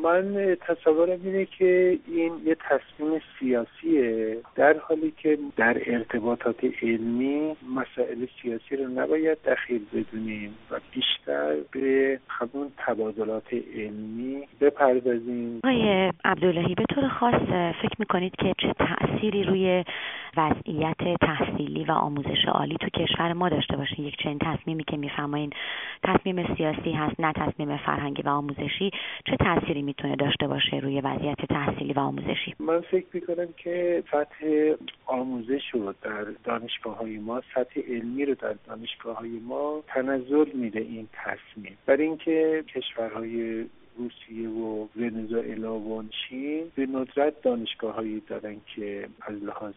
من تصورم اینه که این یه تصمیم سیاسیه، در حالی که در ارتباطات علمی مسائل سیاسی رو نباید دخیل بدونیم و بیشتر به همون تبادلات علمی بپردازیم. آقای عبداللهی، به طور خاص فکر میکنید که چه تأثیری روی وضعیت تحصیلی و آموزش عالی تو کشور ما داشته باشه؟ یک چنین تصمیمی که میفرمایید تصمیم سیاسی هست نه تصمیم فرهنگی و آموزشی، چه تأثیری میتونه داشته باشه روی وضعیت تحصیلی و آموزشی؟ من فکر میکنم که سطح آموزش رو در دانشگاه‌های ما، سطح علمی رو در دانشگاه‌های ما تنزل میده این تصمیم، برای اینکه کشورهای روسیه و ونزوئلا و چین به ندرت دانشگاه‌هایی دارن که از لحاظ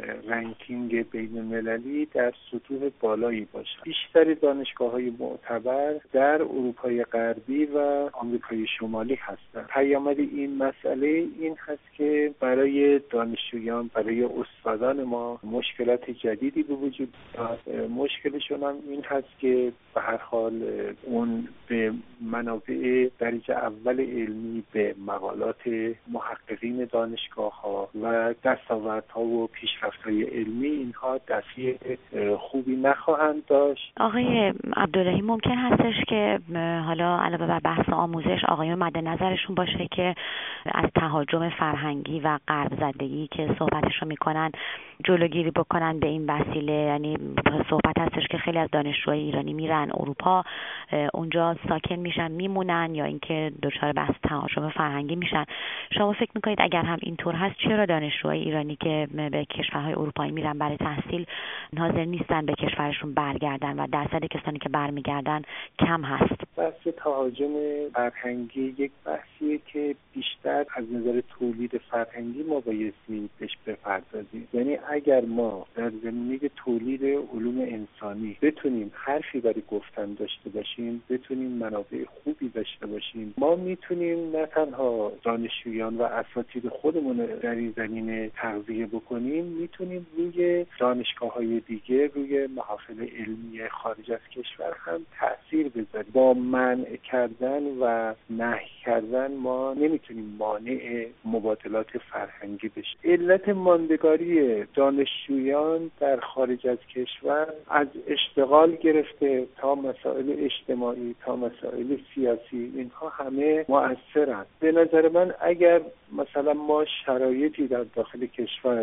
رنکینگ بین‌المللی در سطوح بالایی باشن. بیشتر دانشگاه‌های معتبر در اروپای غربی و آمریکای شمالی هستند. پیامد این مسئله این هست که برای دانشجویان، برای استادان ما مشکلات جدیدی به وجود میاد. مشکلشون هم این هست که به هر حال اون به منابع درجه اول علمی، به مقالات محققین دانشگاه‌ها و دستاوردها و پیشرفت‌های علمی اینها دسترسی خوبی نخواهند داشت. آقای عبداللهی، ممکن هستش که حالا علاوه بر بحث آموزش آقایون مد نظرشون باشه که از تهاجم فرهنگی و غرب زدگی که صحبتشو میکنن جلوگیری بکنن به این وسیله؟ یعنی صحبت هستش که خیلی از دانشجوهای ایرانی میرن اروپا، اونجا ساکن میشن، میمونن، یا اینکه دچار بحث تهاجم فرهنگی میشن. شما فکر میکنید اگر هم اینطور هست چرا دانشجوهای ایرانی که به کشورهای اروپایی میرن برای تحصیل حاضر نیستن به کشورشون برگردن و درصد کسانی که برمیگردن کم هست؟ بحث تهاجم فرهنگی یک بحثیه که بیشتر از نظر تولید فرهنگی ما بایستی بهش بپردازیم. یعنی اگر ما در زمینه تولید علوم انسانی بتونیم حرفی برای گفتن داشته باشیم، بتونیم منابع خوبی داشته باشیم، ما میتونیم نه تنها دانشجویان و اساتید خودمون در این زمینه تغذیه بکنیم، میتونیم روی دانشگاه‌های دیگه، روی محافل علمی خارج از کشور هم تأثیر بذاریم. با منع کردن و نهی کردن ما نمیتونیم مانع مبادلات فرهنگی بشیم. علت ماندگاری دانشجویان در خارج از کشور از اشتغال گرفته تا مسائل اجتماعی تا مسائل سیاسی، اینها همه مؤثرند. به نظر من اگر مثلا ما شرایطی در داخل کشور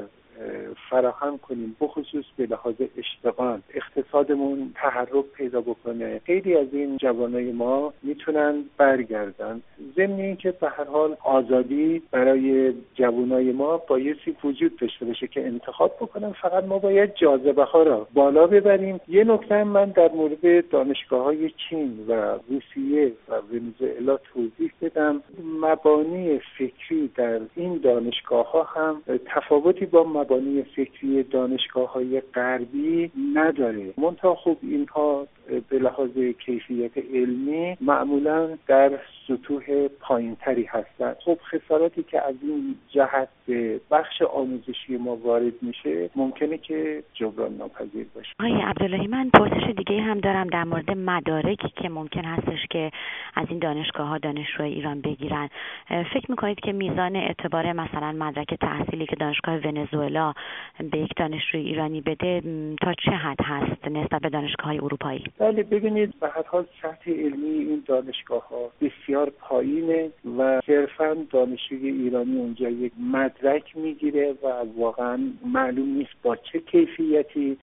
فراهم کنیم، بخصوص به لحاظ اشتغال اقتصادمون تحرک پیدا بکنه، خیلی از این جوانای ما میتونن برگردن. ضمن اینکه به هر حال آزادی برای جوانای ما بایستی وجود داشته باشه که انتخاب بکنن، فقط ما باید جاذبه ها را بالا ببریم. یه نکته من در مورد دانشگاه‌های چین و روسیه و ونزوئلا توضیح بدم. مبانی فکری در این دانشگاه‌ها هم تفاوتی با مبانی فکری دانشگاه‌های غربی نداره. منتها خب اینها به لحاظ کیفیت علمی معمولاً در سطوح پایین‌تری هستند. خب خساراتی که از این جهت به بخش آموزشی ما وارد میشه ممکنه که جبران ناپذیر باشه. آقای عبداللهی، من پرسش دیگه هم دارم در مورد مدارکی که ممکن هستش که از این دانشگاه‌ها دانشجوی ایران بگیرن. فکر می‌کنید که میزان اعتبار مثلا مدرک تحصیلی که دانشگاه ونزوئلا به یک دانشجوی ایرانی بده تا چه حد هست نسبت به دانشگاه‌های اروپایی؟ بله، ببینید به هر حال سطح علمی این دانشگاه‌ها بسیار پایینه و صرفاً دانشجوی ایرانی اونجا یک مدرک میگیره و واقعاً معلوم نیست با چه کیفیتی